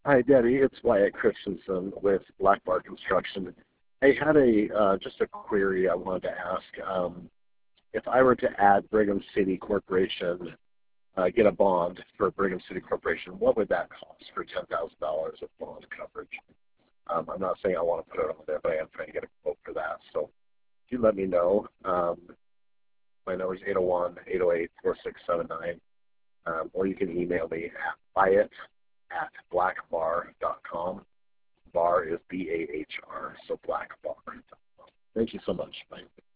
Hi, Debbie. It's Wyatt Christensen with Black Bar Construction. I had just a query I wanted to ask. If I were to add Brigham City Corporation, get a bond for Brigham City Corporation, what would that cost for $10,000 of bond coverage? I'm not saying I want to put it on there, but I am trying to get a quote for that. So if you let me know, my number is 801-808-4679, or you can email me at Wyatt@blackbar.com. Bar is BAHR, so blackbar. Thank you so much. Bye.